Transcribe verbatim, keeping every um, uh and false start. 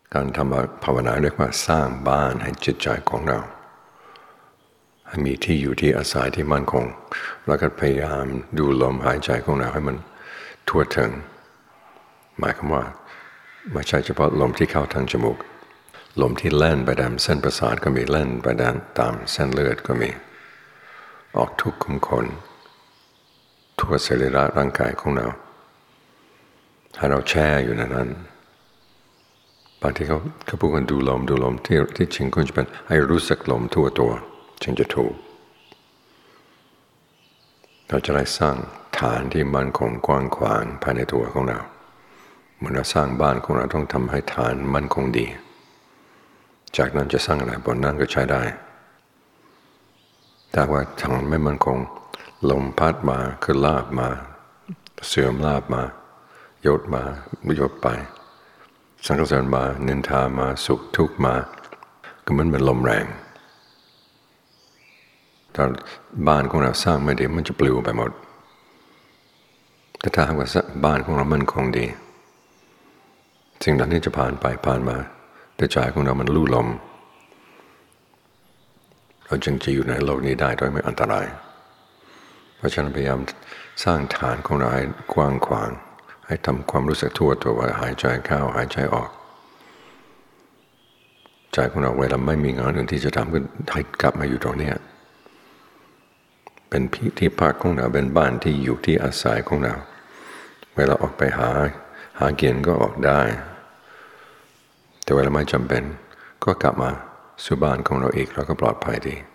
การทำภาวนาเรียกว่าสร้างบ้านให้จิตใจของเราให้มีที่อยู่ที่อาศัยที่มั่นคงแล้วก็พยายามดูลมหายใจของเราให้มันทั่วถึงหมายความว่าไม่ใช่เฉพาะลมที่เข้าทางจมูกลมที่แล่นไปตามเส้นประสาทก็มีแล่นไปตามเส้นเลือดก็มีออกทุกขุมขนทั่วสรีระร่างกายของเราให้เราแช่อยู่ในนั้นบางทีเขาเขาพูดกันดูลมดูลมที่ที่จริงควรจะเป็นให้รู้สึกลมทั่วตัวจึงจะถูกเราจะได้สร้างฐานที่มั่นคงกว้างขวางภายในตัวของเราเหมือนเราสร้างบ้านของเราต้องทำให้ฐานมั่นคงดีจากนั้นจะสร้างอะไรบนนั้นก็ใช้ได้แต่ว่าฐานไม่มั่นคงลมพัดมาคือลาบมาเสื่อมลาบมาโยดมาโยดไปสังเกตมานินทามาสุขทุกข์มาก็มันเป็นลมแรงถ้าบ้านของเราสร้างไม่ดีมันจะปลิวไปหมดแต่ถ้าหากว่าบ้านของเรามั่นคงดีสิ่งเหล่านี้จะผ่านไปผ่านมาแต่ใจของเรามันลู่ลมเราจึงจะอยู่ในโลกนี้ได้โดยไม่อันตรายเพราะฉะนั้นพยายามสร้างฐานของเราให้กว้างขวางให้ทำความรู้สึกทั่วตัวว่าหายใจเข้าหายใจออกใจของเราเวลาไม่มีงานอื่นที่จะทำก็ให้กลับมาอยู่ตรงนี้เป็นที่พักของเราเป็นบ้านที่อยู่ที่อาศัยของเราเวลาออกไปหาหาเกียรติก็ออกได้แต่เวลาไม่จำเป็นก็กลับมาสู่บ้านของเราอีกเราก็ปลอดภัยดี